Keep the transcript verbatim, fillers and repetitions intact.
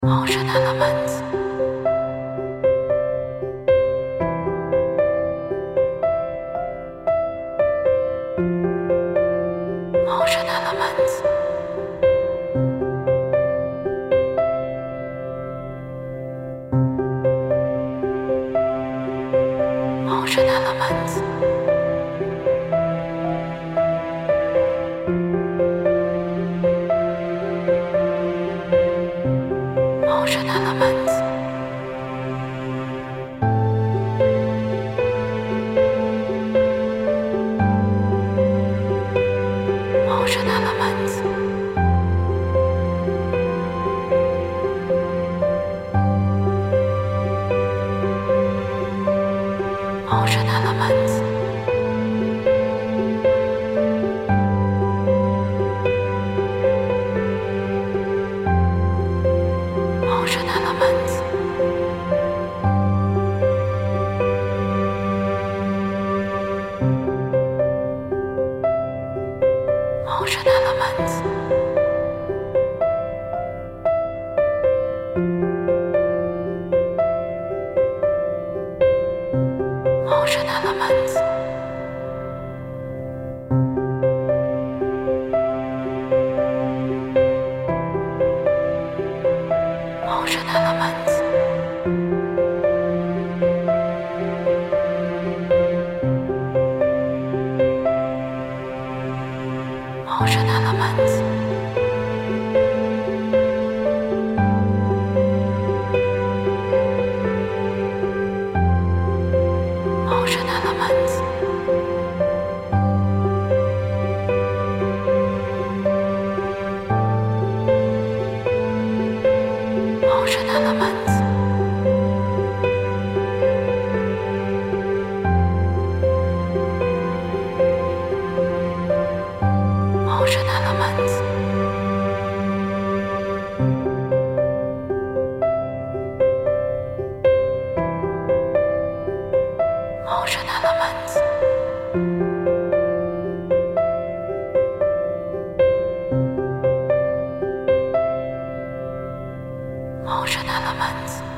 Ocean elements. Ocean elements. Ocean elements. Ocean elements. Ocean elements. Ocean elements. Ocean elements. Ocean elements. Ocean elements. Ocean elements. Ocean elements. Ocean elements. Ocean elements. Ocean elements. Ocean elements. Ocean elements.